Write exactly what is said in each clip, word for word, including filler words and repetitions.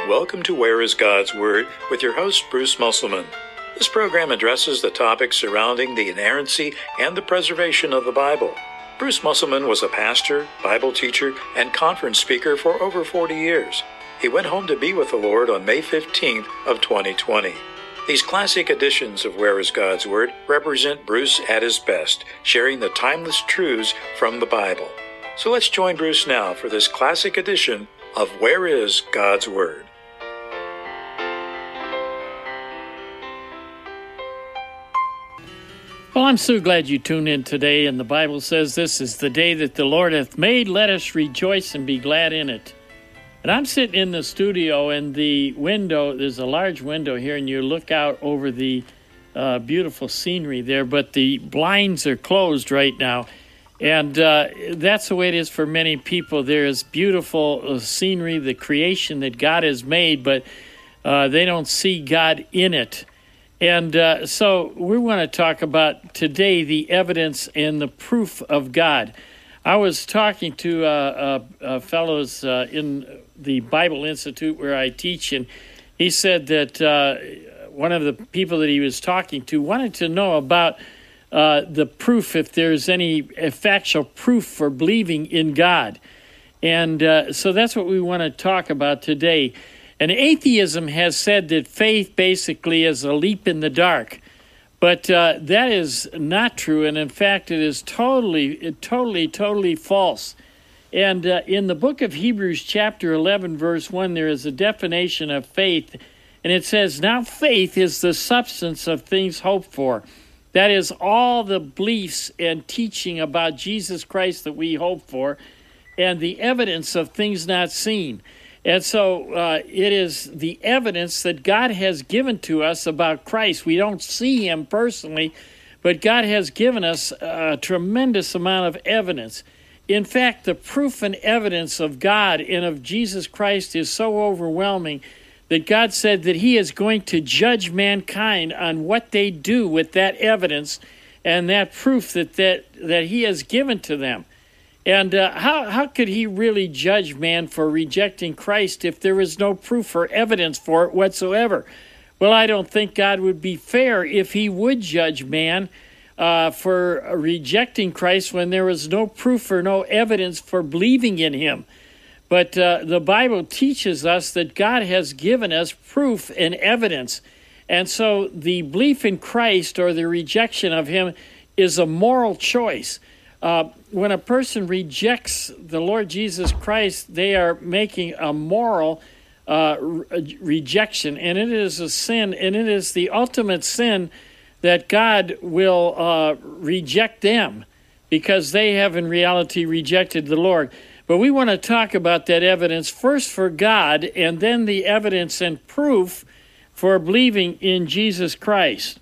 Welcome to Where is God's Word with your host, Bruce Musselman. This program addresses the topics surrounding the inerrancy and the preservation of the Bible. Bruce Musselman was a pastor, Bible teacher, and conference speaker for over forty years. He went home to be with the Lord on May fifteenth of twenty twenty. These classic editions of Where is God's Word represent Bruce at his best, sharing the timeless truths from the Bible. So let's join Bruce now for this classic edition of Where is God's Word. Well, I'm so glad you tuned in today, and the Bible says this is the day that the Lord hath made. Let us rejoice and be glad in it. And I'm sitting in the studio, and the window, there's a large window here, and you look out over the uh, beautiful scenery there, but the blinds are closed right now. And uh, that's the way it is for many people. There is beautiful uh, scenery, the creation that God has made, but uh, they don't see God in it. And uh, so we want to talk about today the evidence and the proof of God. I was talking to uh, uh, uh, fellows uh, in the Bible Institute where I teach, and he said that uh, one of the people that he was talking to wanted to know about uh, the proof, if there's any factual proof for believing in God. And uh, so that's what we want to talk about today. And atheism has said that faith basically is a leap in the dark, but uh, that is not true, and in fact, it is totally, totally, totally false. And uh, in the book of Hebrews, chapter eleven, verse one, there is a definition of faith, and it says, "Now faith is the substance of things hoped for." That is all the beliefs and teaching about Jesus Christ that we hope for, and the evidence of things not seen. And so uh, it is the evidence that God has given to us about Christ. We don't see him personally, but God has given us a tremendous amount of evidence. In fact, the proof and evidence of God and of Jesus Christ is so overwhelming that God said that he is going to judge mankind on what they do with that evidence and that proof that, that, that he has given to them. And uh, how how could he really judge man for rejecting Christ if there is no proof or evidence for it whatsoever? Well, I don't think God would be fair if he would judge man uh, for rejecting Christ when there is no proof or no evidence for believing in him. But uh, the Bible teaches us that God has given us proof and evidence. And so the belief in Christ or the rejection of him is a moral choice. Uh, when a person rejects the Lord Jesus Christ, they are making a moral uh, re- rejection, and it is a sin, and it is the ultimate sin that God will uh, reject them because they have in reality rejected the Lord. But we want to talk about that evidence first for God, and then the evidence and proof for believing in Jesus Christ.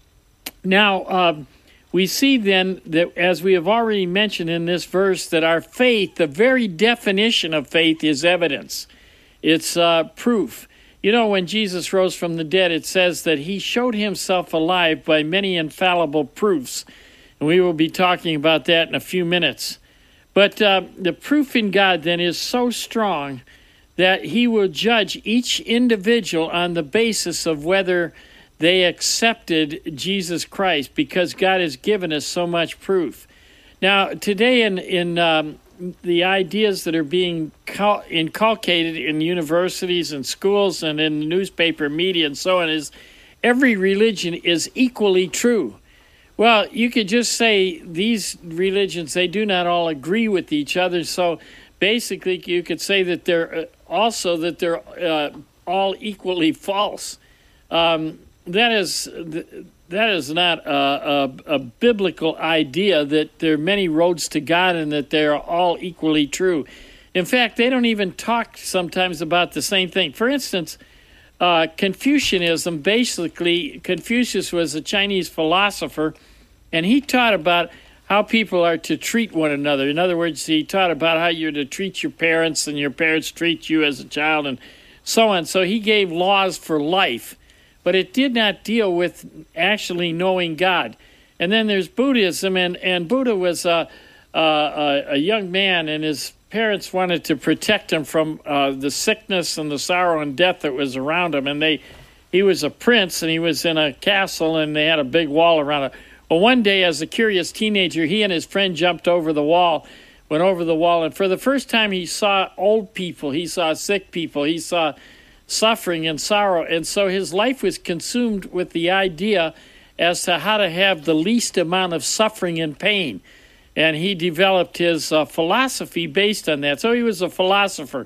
Now, uh, we see then that, as we have already mentioned in this verse, that our faith, the very definition of faith, is evidence. It's uh, proof. You know, when Jesus rose from the dead, it says that he showed himself alive by many infallible proofs. And we will be talking about that in a few minutes. But uh, the proof in God then is so strong that he will judge each individual on the basis of whether they accepted Jesus Christ, because God has given us so much proof. Now, today in, in um, the ideas that are being cal- inculcated in universities and schools and in the newspaper media and so on is every religion is equally true. Well, you could just say these religions, they do not all agree with each other, so basically you could say that they're also that they're uh, all equally false. Um That is that is not a, a, a biblical idea that there are many roads to God and that they are all equally true. In fact, they don't even talk sometimes about the same thing. For instance, uh, Confucianism, basically, Confucius was a Chinese philosopher, and he taught about how people are to treat one another. In other words, he taught about how you're to treat your parents and your parents treat you as a child and so on. So he gave laws for life. But it did not deal with actually knowing God. And then there's Buddhism, and, and Buddha was a, a, a young man, and his parents wanted to protect him from uh, the sickness and the sorrow and death that was around him. And they, he was a prince, and he was in a castle, and they had a big wall around it. Well, one day, as a curious teenager, he and his friend jumped over the wall, went over the wall, and for the first time he saw old people, he saw sick people, he saw suffering and sorrow. And so his life was consumed with the idea as to how to have the least amount of suffering and pain. And he developed his uh, philosophy based on that. So he was a philosopher.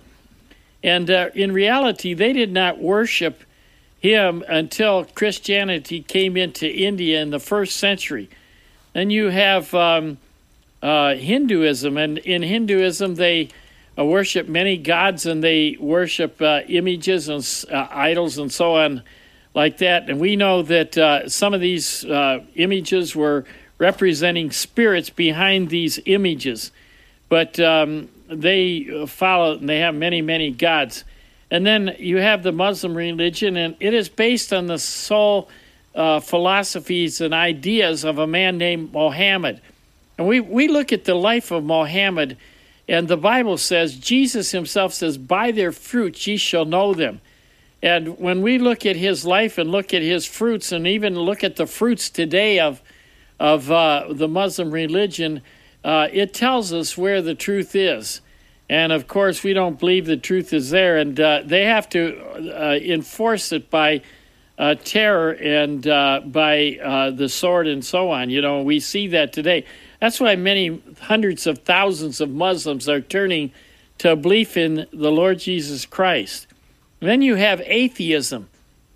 And uh, in reality, they did not worship him until Christianity came into India in the first century. Then you have um, uh, Hinduism. And in Hinduism, they uh, worship many gods, and they worship uh, images and uh, idols and so on like that. And we know that uh, some of these uh, images were representing spirits behind these images. But um, they follow, and they have many, many gods. And then you have the Muslim religion, and it is based on the sole uh, philosophies and ideas of a man named Muhammad. And we, we look at the life of Muhammad, and the Bible says, Jesus himself says, by their fruits ye shall know them. And when we look at his life and look at his fruits, and even look at the fruits today of of uh, the Muslim religion, uh, it tells us where the truth is. And, of course, we don't believe the truth is there, and uh, they have to uh, enforce it by uh, terror and uh, by uh, the sword and so on. You know, we see that today. That's why many hundreds of thousands of Muslims are turning to belief in the Lord Jesus Christ. And then you have atheism.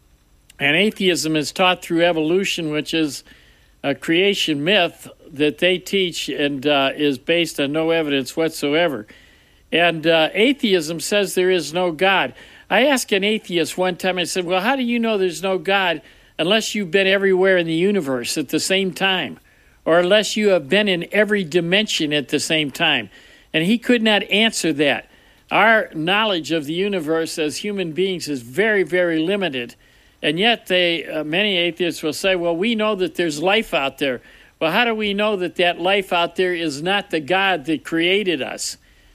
And atheism is taught through evolution, which is a creation myth that they teach and uh, is based on no evidence whatsoever. And uh, atheism says there is no God. I asked an atheist one time, I said, well, how do you know there's no God unless you've been everywhere in the universe at the same time, or unless you have been in every dimension at the same time? And he could not answer that. Our knowledge of the universe as human beings is very, very limited. And yet they, uh, many atheists will say, well, we know that there's life out there. Well, how do we know that that life out there is not the God that created us?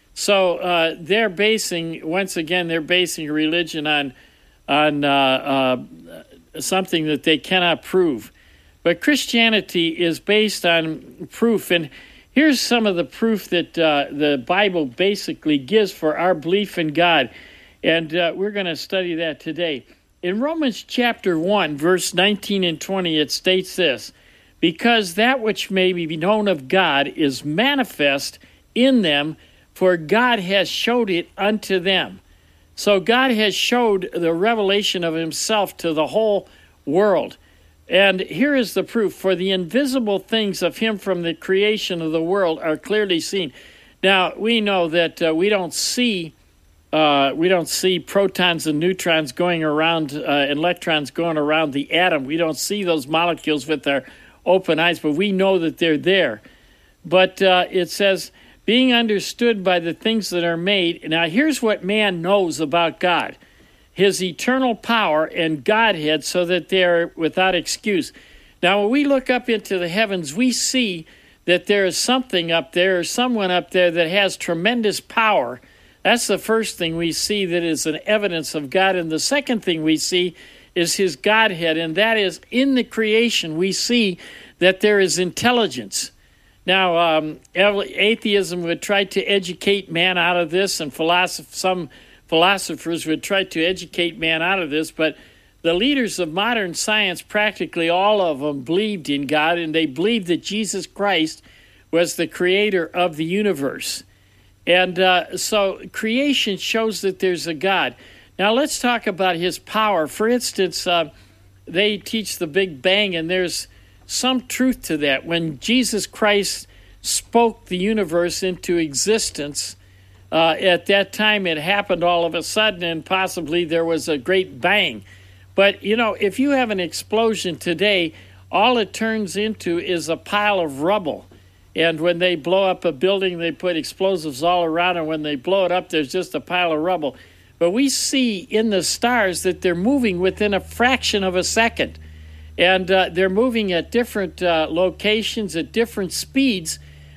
So uh, they're basing, once again, they're basing religion on, on uh, uh, something that they cannot prove. But Christianity is based on proof. And here's some of the proof that uh, the Bible basically gives for our belief in God. And uh, we're going to study that today. In Romans chapter one, verse nineteen and twenty, it states this, because that which may be known of God is manifest in them, for God has showed it unto them. So God has showed the revelation of himself to the whole world. And here is the proof. For the invisible things of him from the creation of the world are clearly seen. Now, we know that uh, we don't see uh, we don't see protons and neutrons going around, uh, electrons going around the atom. We don't see those molecules with our open eyes, but we know that they're there. But uh, it says, being understood by the things that are made. Now, here's what man knows about God. His eternal power and Godhead, so that they are without excuse. Now, when we look up into the heavens, we see that there is something up there, or someone up there that has tremendous power. That's the first thing we see that is an evidence of God. And the second thing we see is his Godhead, and that is in the creation we see that there is intelligence. Now, um, atheism would try to educate man out of this, and philosoph- some philosophers would try to educate man out of this, but the leaders of modern science, practically all of them, believed in God, and they believed that Jesus Christ was the creator of the universe. And uh, so creation shows that there's a God. Now, let's talk about his power. For instance, uh, they teach the Big Bang, and there's some truth to that. When Jesus Christ spoke the universe into existence, uh, at that time it happened all of a sudden, and possibly there was a great bang. But, you know, if you have an explosion today, all it turns into is a pile of rubble. And when they blow up a building, they put explosives all around, and when they blow it up, there's just a pile of rubble. But we see in the stars that they're moving within a fraction of a second. And uh, they're moving at different uh, locations, at different speeds,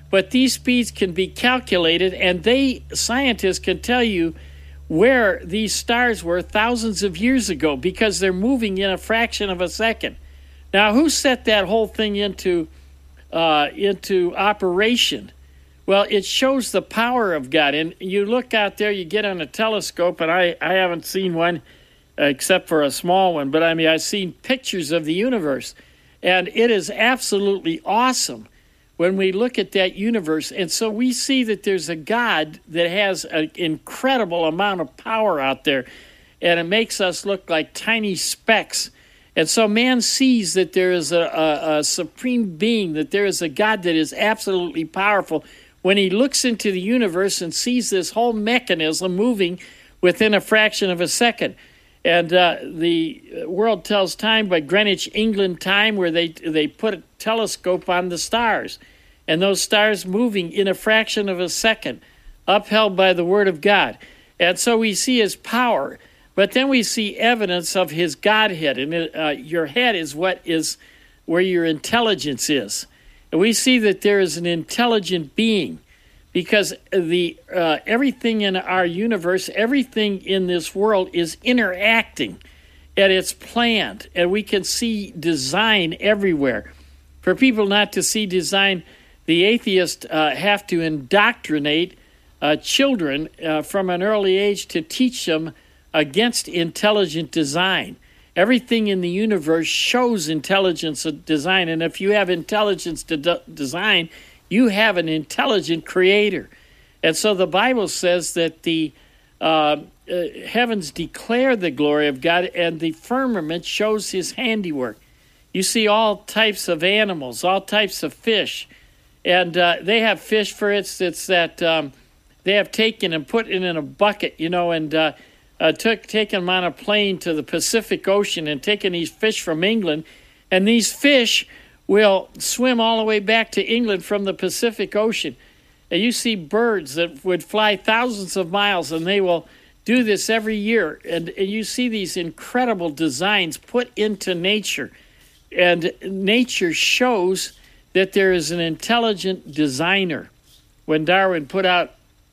but these speeds can be calculated, and they scientists can tell you where these stars were thousands of years ago because they're moving in a fraction of a second. Now, who set that whole thing into uh, into operation? Well, it shows the power of God. And you look out there, you get on a telescope, and I, I haven't seen one uh, except for a small one, but I mean, I've seen pictures of the universe, and it is absolutely awesome when we look at that universe. And so we see that there's a God that has an incredible amount of power out there, and it makes us look like tiny specks. And so man sees that there is a, a, a supreme being, that there is a God that is absolutely powerful when he looks into the universe and sees this whole mechanism moving within a fraction of a second. And uh, the world tells time by Greenwich, England time, where they they put a telescope on the stars, and those stars moving in a fraction of a second, upheld by the Word of God. And so we see his power, but then we see evidence of his Godhead. And it, uh, your head is what is where your intelligence is. And we see that there is an intelligent being, because the uh, everything in our universe, everything in this world is interacting, and it's planned, and we can see design everywhere. For people not to see design, the atheists uh, have to indoctrinate uh, children uh, from an early age to teach them against intelligent design. Everything in the universe shows intelligence of design, and if you have intelligence to de- design, you have an intelligent creator. And so the Bible says that the uh, uh, heavens declare the glory of God, and the firmament shows his handiwork. You see all types of animals, all types of fish, and uh, they have fish, for instance, that um, they have taken and put it in a bucket, you know, and uh, Uh, took taken them on a plane to the Pacific Ocean and taken these fish from England, and these fish will swim all the way back to England from the Pacific Ocean. And you see birds that would fly thousands of miles, and they will do this every year. And, and you see these incredible designs put into nature, and nature shows that there is an intelligent designer. When Darwin put out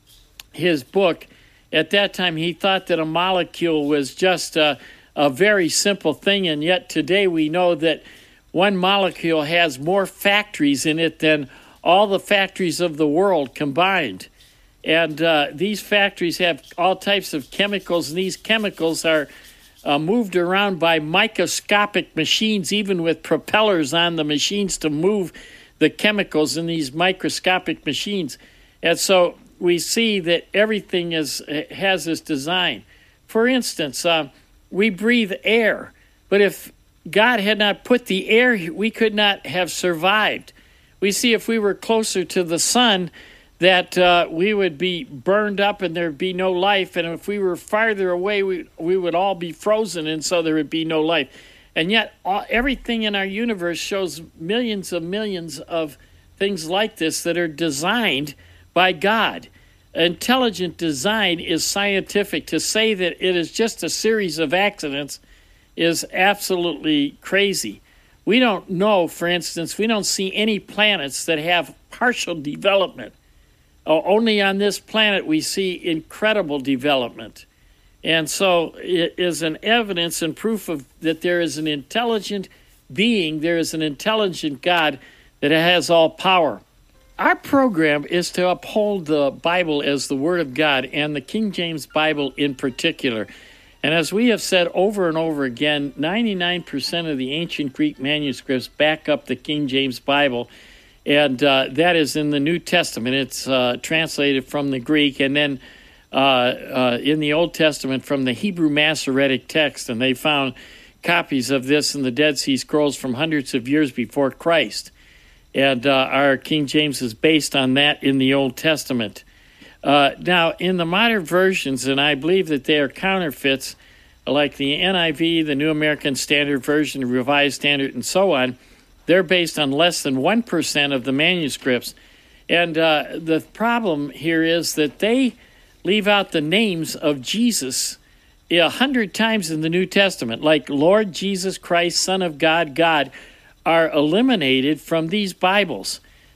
his book, at that time, he thought that a molecule was just a, a very simple thing, and yet today we know that one molecule has more factories in it than all the factories of the world combined. And uh, these factories have all types of chemicals, and these chemicals are uh, moved around by microscopic machines, even with propellers on the machines to move the chemicals in these microscopic machines. And so we see that everything is has this design. For instance, uh, we breathe air, but if God had not put the air, we could not have survived. We see if we were closer to the sun, that uh, we would be burned up and there would be no life, and if we were farther away, we, we would all be frozen, and so there would be no life. And yet, all, everything in our universe shows millions of millions of things like this that are designed by God. Intelligent design is scientific. To say that it is just a series of accidents is absolutely crazy. We don't know, for instance, we don't see any planets that have partial development. Oh, only on this planet we see incredible development. And so it is an evidence and proof of that there is an intelligent being, there is an intelligent God that has all power. Our program is to uphold the Bible as the Word of God, and the King James Bible in particular. And as we have said over and over again, ninety-nine percent of the ancient Greek manuscripts back up the King James Bible, and uh, that is in the New Testament. It's uh, translated from the Greek, and then uh, uh, in the Old Testament from the Hebrew Masoretic text, and they found copies of this in the Dead Sea Scrolls from hundreds of years before Christ. And uh, our King James is based on that in the Old Testament. Uh, now, in the modern versions, and I believe that they are counterfeits, like the N I V, the New American Standard Version, the Revised Standard, and so on, they're based on less than one percent of the manuscripts. And uh, the problem here is that they leave out the names of Jesus a hundred times in the New Testament, like Lord Jesus Christ, Son of God, God, are eliminated from these Bibles.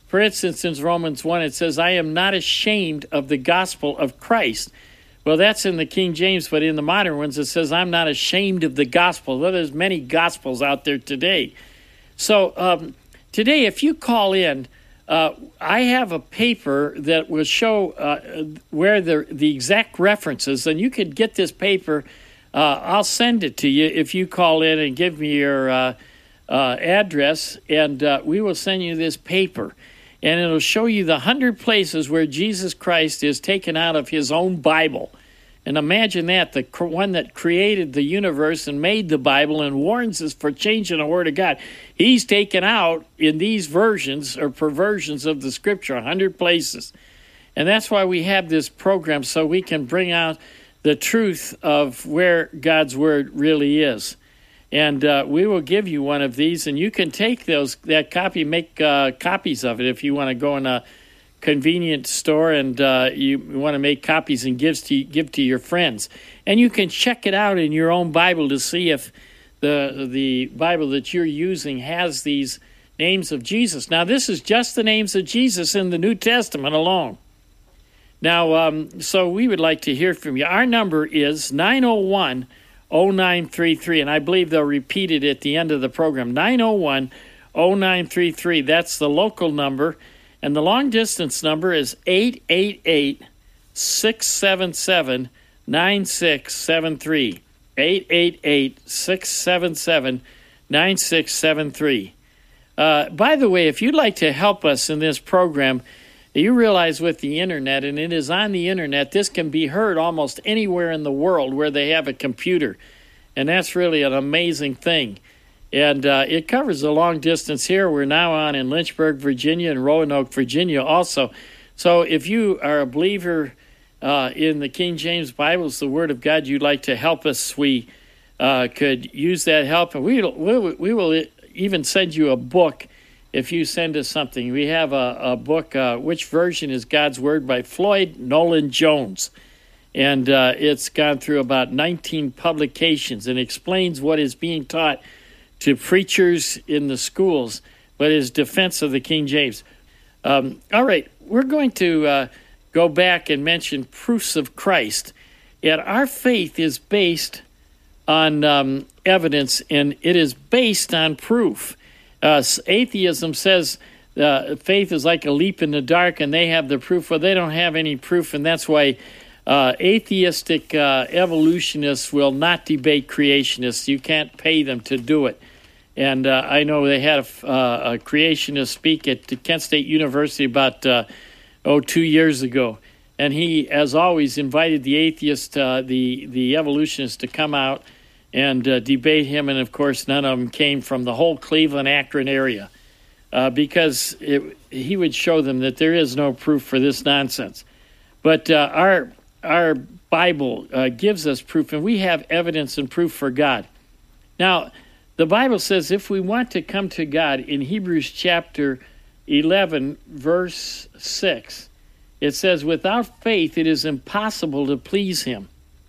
For instance, in Romans one, it says, I am not ashamed of the gospel of Christ. Well, that's in the King James, but in the modern ones, it says, I'm not ashamed of the gospel. Well, there's many gospels out there today. So um, today, if you call in, uh, I have a paper that will show uh, where the, the exact references, and you could get this paper. Uh, I'll send it to you if you call in and give me your uh, uh, address, and uh, we will send you this paper. And it'll show you the hundred places where Jesus Christ is taken out of his own Bible. And imagine that, the one that created the universe and made the Bible and warns us for changing the Word of God. He's taken out in these versions or perversions of the Scripture, a hundred places. And that's why we have this program, so we can bring out the truth of where God's Word really is. And uh, we will give you one of these, and you can take those that copy, make uh, copies of it if you want to go in a convenient store and uh, you want to make copies and give to give to your friends. And you can check it out in your own Bible to see if the the Bible that you're using has these names of Jesus. Now, this is just the names of Jesus in the New Testament alone. Now, um, so we would like to hear from you. Our number is nine oh one, oh nine three three, and I believe they'll repeat it at the end of the program, nine oh one, oh nine three three. That's the local number, and the long-distance number is eight eight eight, six seven seven, nine six seven three, eight eight eight, six seven seven, nine six seven three. Uh, by the way, if you'd like to help us in this program, you realize with the Internet, and it is on the Internet, this can be heard almost anywhere in the world where they have a computer. And that's really an amazing thing. And uh, it covers a long distance here. We're now on in Lynchburg, Virginia, and Roanoke, Virginia also. So if you are a believer uh, in the King James Bible, it's the Word of God, you'd like to help us, we uh, could use that help. And we will, we will even send you a book if you send us something. We have a, a book, uh, Which Version is God's Word, by Floyd Nolan Jones. And uh, it's gone through about nineteen publications and explains what is being taught to preachers in the schools, but his defense of the King James. Um, all right, we're going to uh, go back and mention proofs of Christ. And our faith is based on um, evidence, and it is based on proof. Uh, atheism says uh, faith is like a leap in the dark, and they have the proof. Well, they don't have any proof, and that's why uh, atheistic uh, evolutionists will not debate creationists. You can't pay them to do it. And uh, I know they had a, uh, a creationist speak at Kent State University about, uh, oh, two years ago. And he, as always, invited the atheist, uh, the, the evolutionist to come out and uh, debate him, and of course none of them came from the whole Cleveland, Akron area, uh, because it, he would show them that there is no proof for this nonsense. But uh, our our Bible uh, gives us proof, and we have evidence and proof for God. Now, the Bible says if we want to come to God, in Hebrews chapter eleven, verse six, it says, without faith it is impossible to please him.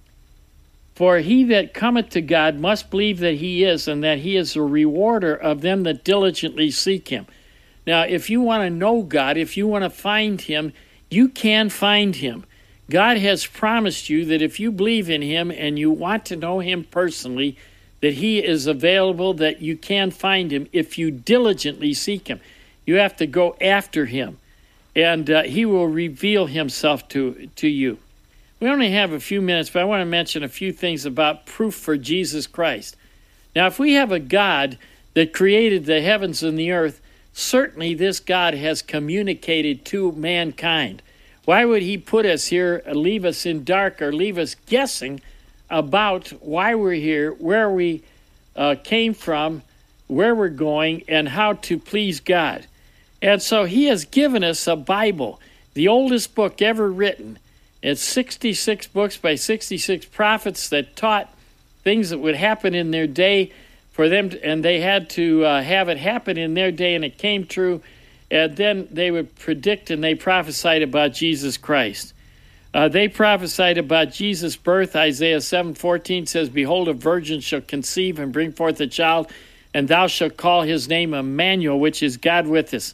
For he that cometh to God must believe that he is, and that he is a rewarder of them that diligently seek him. Now, if you want to know God, if you want to find him, you can find him. God has promised you that if you believe in him and you want to know him personally, that he is available, that you can find him if you diligently seek him. You have to go after him, and uh, he will reveal himself to, to you. We only have a few minutes, but I want to mention a few things about proof for Jesus Christ. Now, if we have a God that created the heavens and the earth, certainly this God has communicated to mankind. Why would he put us here, leave us in dark, or leave us guessing about why we're here, where we uh, came from, where we're going, and how to please God? And so he has given us a Bible, the oldest book ever written. It's sixty-six books by sixty-six prophets that taught things that would happen in their day for them, to, and they had to uh, have it happen in their day, and it came true. And then they would predict, and they prophesied about Jesus Christ. Uh, they prophesied about Jesus' birth. Isaiah seven fourteen says, behold, a virgin shall conceive and bring forth a child, and thou shalt call his name Emmanuel, which is God with us.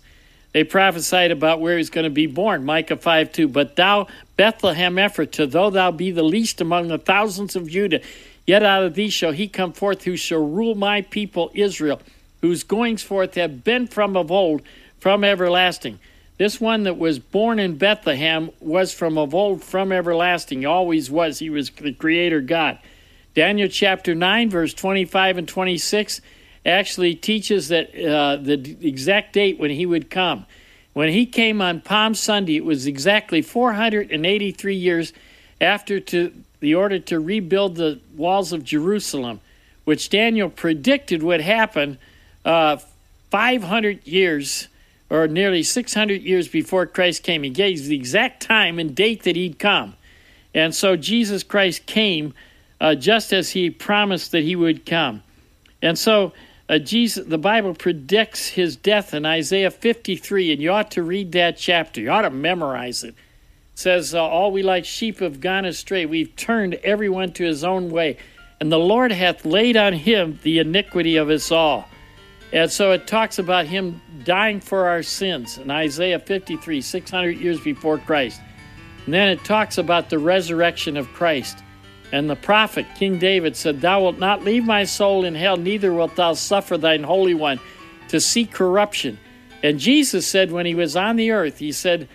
they prophesied about where he's going to be born, Micah five two. But thou, Bethlehem Ephratah, though thou be the least among the thousands of Judah, yet out of thee shall he come forth who shall rule my people Israel, whose goings forth have been from of old, from everlasting. This one that was born in Bethlehem was from of old, from everlasting. He always was. He was the Creator God. Daniel chapter nine, verse twenty-five and twenty-six actually teaches that uh, the exact date when he would come. When he came on Palm Sunday, it was exactly four hundred eighty-three years after to the order to rebuild the walls of Jerusalem, which Daniel predicted would happen uh, five hundred years or nearly six hundred years before Christ came. He gave the exact time and date that he'd come. And so Jesus Christ came uh, just as he promised that he would come. And so uh, Jesus, the Bible predicts his death in Isaiah fifty-three, and you ought to read that chapter. You ought to memorize it. It says, uh, all we like sheep have gone astray. We've turned everyone to his own way. And the Lord hath laid on him the iniquity of us all. And so it talks about him dying for our sins in Isaiah fifty-three, six hundred years before Christ. And then it talks about the resurrection of Christ. And the prophet, King David, said, thou wilt not leave my soul in hell, neither wilt thou suffer thine Holy One to see corruption. And Jesus said when he was on the earth, he said,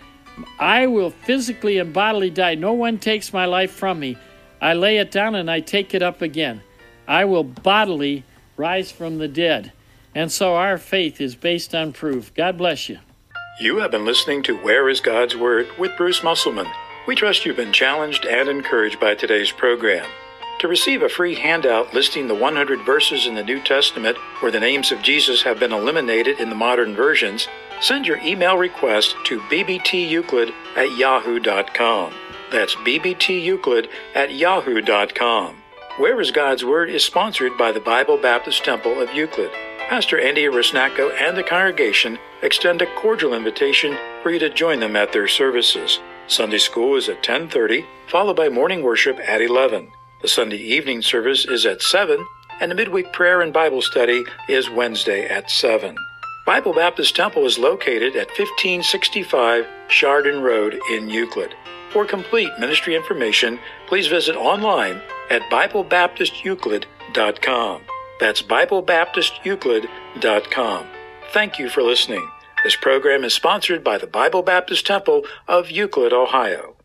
I will physically and bodily die. No one takes my life from me. I lay it down and I take it up again. I will bodily rise from the dead. And so our faith is based on proof. God bless you. You have been listening to Where is God's Word with Bruce Musselman. We trust you've been challenged and encouraged by today's program. To receive a free handout listing the one hundred verses in the New Testament where the names of Jesus have been eliminated in the modern versions, send your email request to b b t euclid at yahoo dot com. That's b b t euclid at yahoo dot com. Where is God's Word is sponsored by the Bible Baptist Temple of Euclid. Pastor Andy Rusnacko and the congregation extend a cordial invitation for you to join them at their services. Sunday school is at ten thirty, followed by morning worship at eleven. The Sunday evening service is at seven, and the midweek prayer and Bible study is Wednesday at seven. Bible Baptist Temple is located at fifteen sixty-five Chardon Road in Euclid. For complete ministry information, please visit online at bible baptist euclid dot com. That's bible baptist euclid dot com. Thank you for listening. This program is sponsored by the Bible Baptist Temple of Euclid, Ohio.